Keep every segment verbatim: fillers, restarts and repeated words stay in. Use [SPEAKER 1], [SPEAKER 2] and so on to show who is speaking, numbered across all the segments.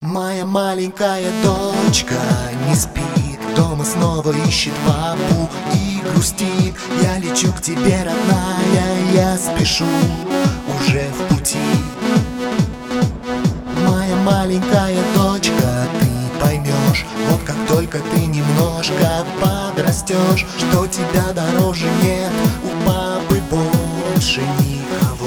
[SPEAKER 1] Моя маленькая дочка не спит, дома снова ищет папу и грустит. Я лечу к тебе, родная, я спешу, уже в пути. Моя маленькая дочка, ты поймешь, вот как только ты немножко подрастешь, что тебя дороже нет у папы больше никого.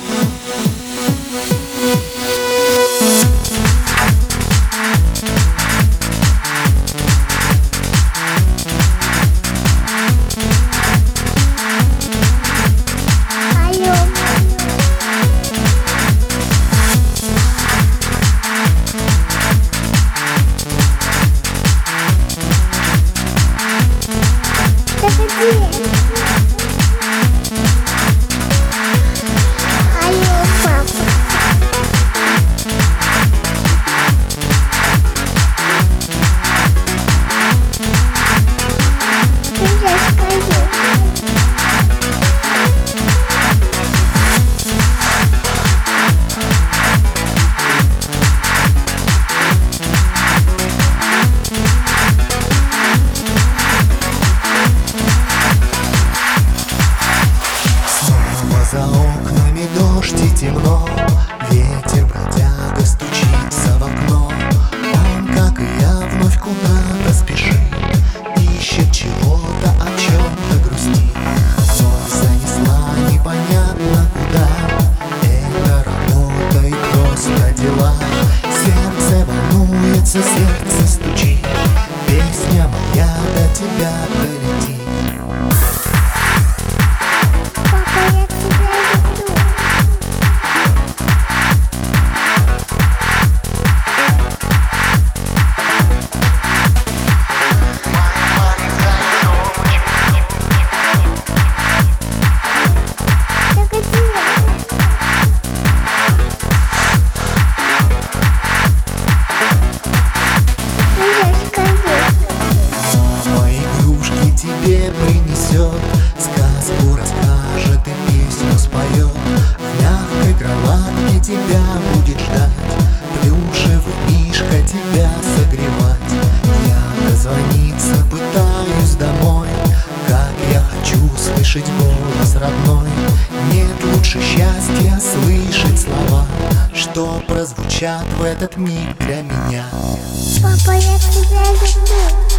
[SPEAKER 1] За окнами дождь и темно, ветер бродяга стучится в окно. Он, как и я, вновь куда-то спешит, ищет чего-то, о чем-то грустит. Вновь занесла непонятно куда, это работа и просто дела. Сердце волнуется, сердце стучит, песня моя до тебя долетит. Тебе принесет, сказку расскажет и песню споет. В мягкой кроватке тебя будет ждать, плюшевый мишка тебя согревать. Я дозвониться пытаюсь домой, как я хочу слышать голос родной. Нет лучше счастья слышать слова, что прозвучат в этот миг для меня.
[SPEAKER 2] Папа, я тебя люблю.